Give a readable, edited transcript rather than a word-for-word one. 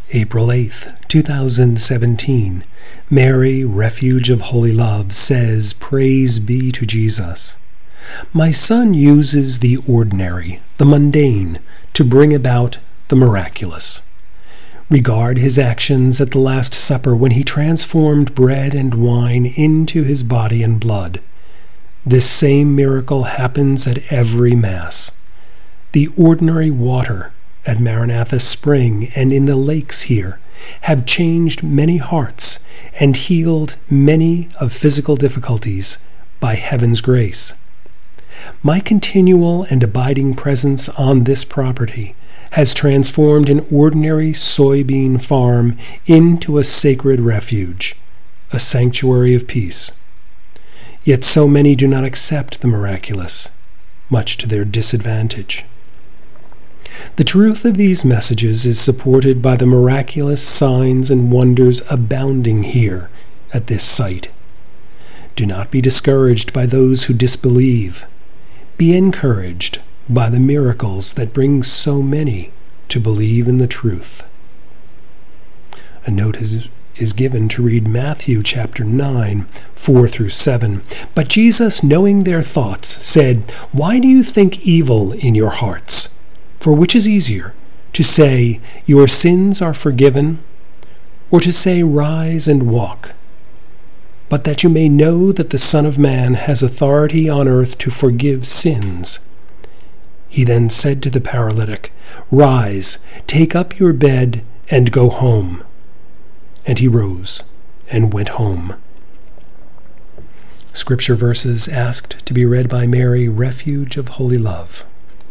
April 8th, 2017, Mary, Refuge of Holy Love, says, "Praise be to Jesus." My Son uses the ordinary, the mundane, to bring about the miraculous. Regard his actions at the Last Supper when he transformed bread and wine into his body and blood. This same miracle happens at every Mass. The ordinary water at Maranatha Spring and in the lakes here have changed many hearts and healed many of physical difficulties by heaven's grace. My continual and abiding presence on this property has transformed an ordinary soybean farm into a sacred refuge, a sanctuary of peace. Yet so many do not accept the miraculous, much to their disadvantage. The truth of these messages is supported by the miraculous signs and wonders abounding here at this site. Do not be discouraged by those who disbelieve. Be encouraged by the miracles that bring so many to believe in the truth. A note is given to read Matthew chapter 9, 4 through 7. But Jesus, knowing their thoughts, said, "Why do you think evil in your hearts? For which is easier, to say, 'Your sins are forgiven,' or to say, 'Rise and walk'? But that you may know that the Son of Man has authority on earth to forgive sins." He then said to the paralytic, "Rise, take up your bed, and go home." And he rose and went home. Scripture verses asked to be read by Mary, Refuge of Holy Love.